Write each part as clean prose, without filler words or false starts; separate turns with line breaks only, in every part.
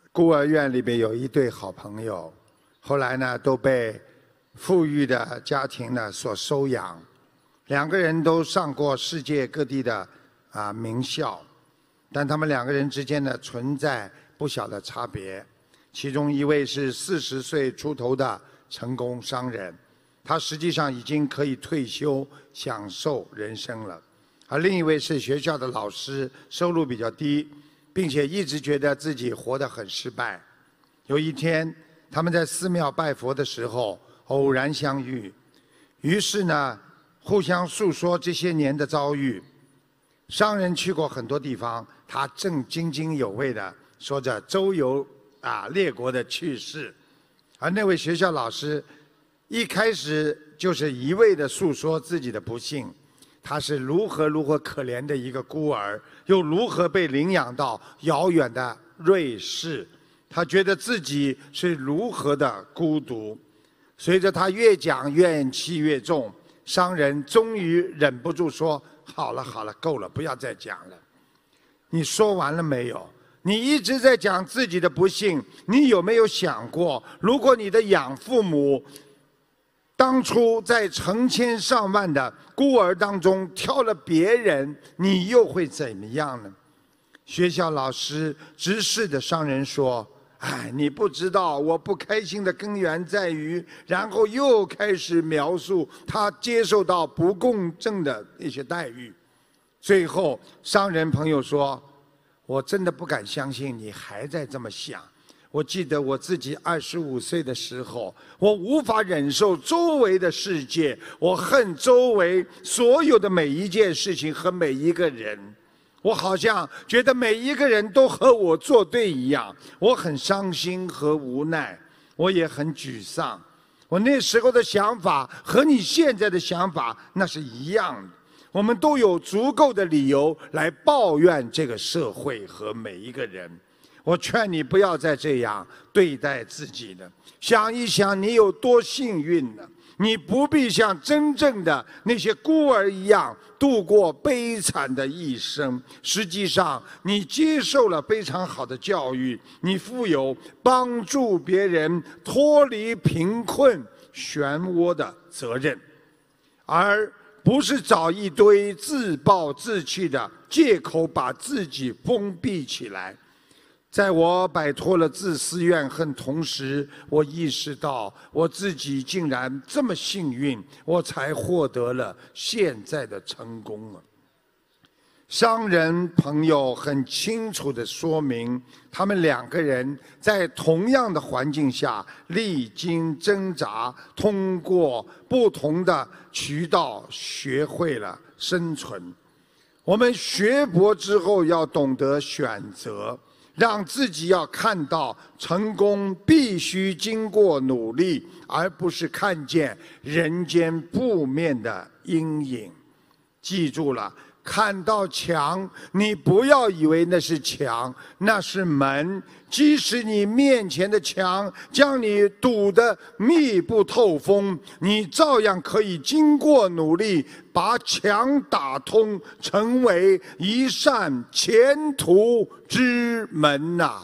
孤儿院里边有一对好朋友，后来呢都被富裕的家庭呢所收养，两个人都上过世界各地的名校，但他们两个人之间呢存在不小的差别。其中一位是40岁出头的成功商人，他实际上已经可以退休享受人生了；而另一位是学校的老师，收入比较低，并且一直觉得自己活得很失败。有一天，他们在寺庙拜佛的时候偶然相遇，于是呢，互相诉说这些年的遭遇。商人去过很多地方，他正津津有味地说着周游列国的趣事，而那位学校老师一开始就是一味地诉说自己的不幸，他是如何可怜的一个孤儿，又如何被领养到遥远的瑞士，他觉得自己是如何的孤独。随着他越讲怨气越重，商人终于忍不住说：好了，够了，不要再讲了。你说完了没有？你一直在讲自己的不幸，你有没有想过，如果你的养父母当初在成千上万的孤儿当中挑了别人，你又会怎么样呢？学校老师直视的商人说：你不知道我不开心的根源在于，然后又开始描述他接受到不公正的那些待遇。最后商人朋友说：我真的不敢相信你还在这么想。我记得我自己25岁的时候，我无法忍受周围的世界，我恨周围所有的每一件事情和每一个人，我好像觉得每一个人都和我作对一样，我很伤心和无奈，我也很沮丧。我那时候的想法和你现在的想法那是一样的，我们都有足够的理由来抱怨这个社会和每一个人。我劝你不要再这样对待自己了，想一想你有多幸运呢？你不必像真正的那些孤儿一样度过悲惨的一生。实际上，你接受了非常好的教育，你负有帮助别人脱离贫困漩涡的责任，而不是找一堆自暴自弃的借口把自己封闭起来。在我摆脱了自私怨恨同时，我意识到我自己竟然这么幸运，我才获得了现在的成功了。商人朋友很清楚地说明，他们两个人在同样的环境下历经挣扎，通过不同的渠道学会了生存。我们学佛之后要懂得选择，让自己要看到成功必须经过努力，而不是看见人间负面的阴影。记住了，看到墙，你不要以为那是墙，那是门。即使你面前的墙将你堵得密不透风，你照样可以经过努力把墙打通，成为一扇前途之门呐。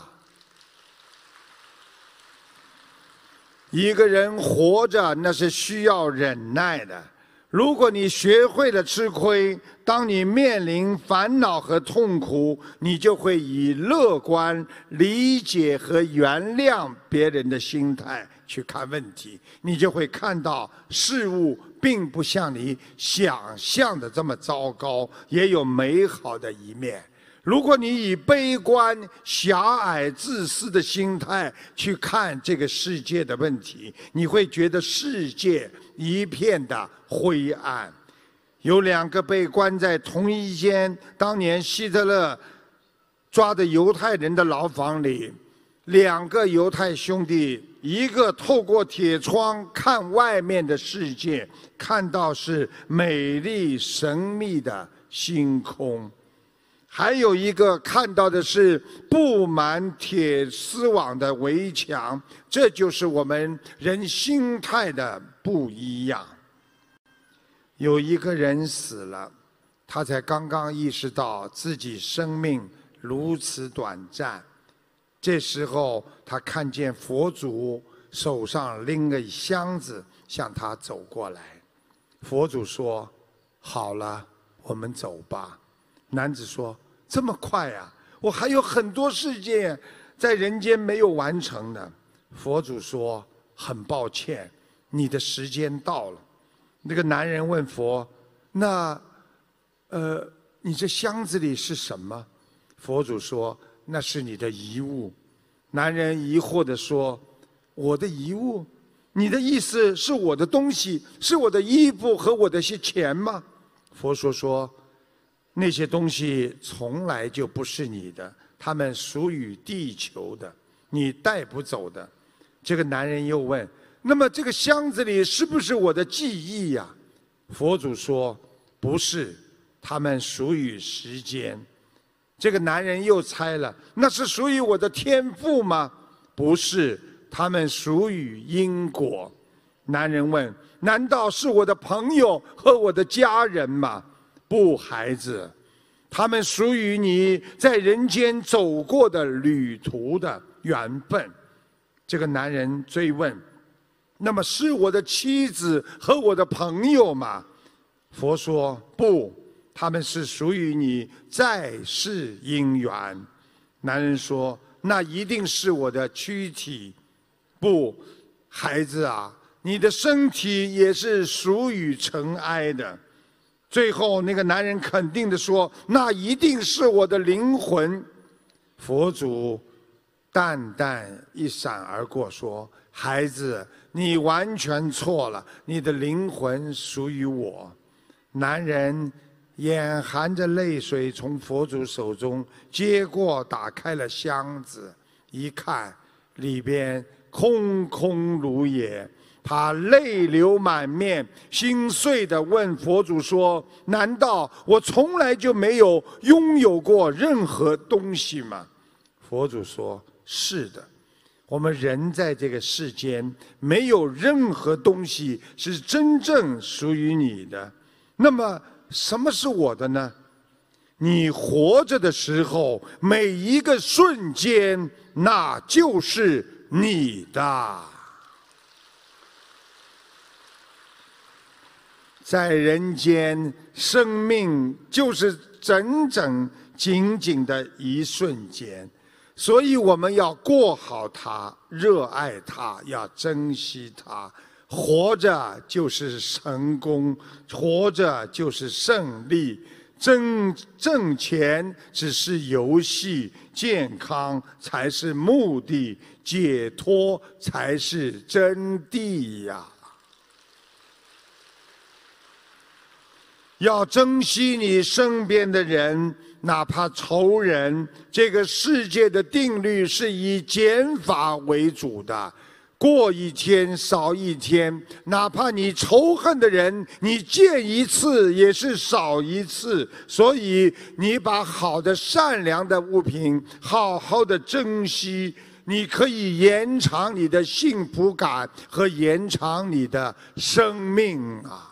一个人活着，那是需要忍耐的。如果你学会了吃亏，当你面临烦恼和痛苦，你就会以乐观、理解和原谅别人的心态去看问题，你就会看到事物并不像你想象的这么糟糕，也有美好的一面。如果你以悲观、狭隘、自私的心态去看这个世界的问题，你会觉得世界一片的灰暗。有2个被关在同一间当年希特勒抓的犹太人的牢房里，2个犹太兄弟，一个透过铁窗看外面的世界，看到是美丽神秘的星空。还有一个看到的是布满铁丝网的围墙，这就是我们人心态的不一样。有一个人死了，他才刚刚意识到自己生命如此短暂， 这时候他看见佛祖手上拎个箱子向他走过来。佛祖说：“好了，我们走吧。”男子说：“这么快啊？我还有很多事情在人间没有完成呢。”佛祖说：“很抱歉，你的时间到了。”那个男人问佛：“那，你这箱子里是什么？”佛祖说：“那是你的遗物。”男人疑惑地说：“我的遗物？你的意思是我的东西，是我的衣服和我的些钱吗？”佛说：“那些东西从来就不是你的，它们属于地球的，你带不走的。”这个男人又问：“那么这个箱子里是不是我的记忆呀？”佛祖说：“不是，它们属于时间。”这个男人又猜了：“那是属于我的天赋吗？”不是，他们属于因果。男人问：“难道是我的朋友和我的家人吗？”不，孩子，他们属于你在人间走过的旅途的缘分。这个男人追问：“那么是我的妻子和我的朋友吗？”佛说：“不，他们是属于你在世因缘。”男人说：“那一定是我的躯体。”不，孩子啊，你的身体也是属于尘埃的。最后那个男人肯定地说：“那一定是我的灵魂。”佛祖淡淡一闪而过说：“孩子，你完全错了，你的灵魂属于我。”男人眼含着泪水从佛祖手中接过，打开了箱子，一看里边空空如也。他泪流满面，心碎地问佛祖说：“难道我从来就没有拥有过任何东西吗？”佛祖说：“是的，我们人在这个世间，没有任何东西是真正属于你的。那么什么是我的呢？你活着的时候，每一个瞬间，那就是你的。”在人间，生命就是整整仅仅的一瞬间，所以我们要过好它，热爱它，要珍惜它。活着就是成功，活着就是胜利。挣钱只是游戏，健康才是目的，解脱才是真谛呀！要珍惜你身边的人，哪怕仇人。这个世界的定律是以减法为主的，过一天少一天。哪怕你仇恨的人，你见一次也是少一次。所以你把好的、善良的物品好好的珍惜，你可以延长你的幸福感和延长你的生命啊！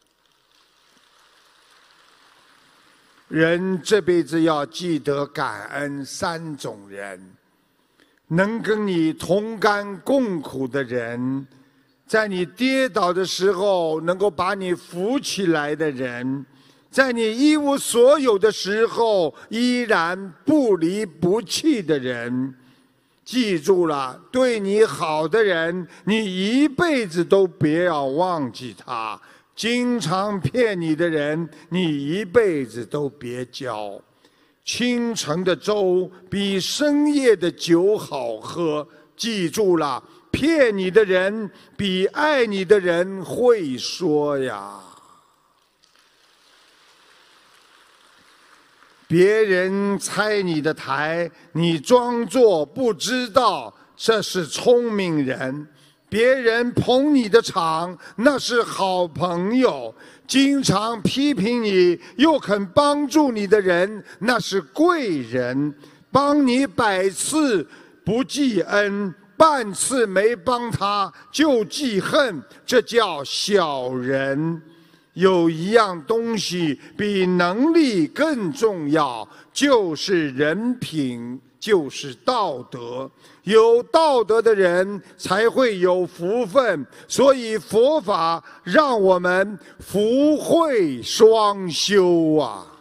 人这辈子要记得感恩三种人：能跟你同甘共苦的人，在你跌倒的时候能够把你扶起来的人，在你一无所有的时候依然不离不弃的人。记住了，对你好的人，你一辈子都别要忘记他。经常骗你的人，你一辈子都别交。清晨的粥比深夜的酒好喝。记住了，骗你的人比爱你的人会说呀。别人拆你的台，你装作不知道，这是聪明人。别人捧你的场，那是好朋友；经常批评你又肯帮助你的人，那是贵人。帮你100次不记恩，半次没帮他就记恨，这叫小人。有一样东西比能力更重要，就是人品。 就是道德。有道德的人才会有福分，所以佛法让我们福慧双修啊。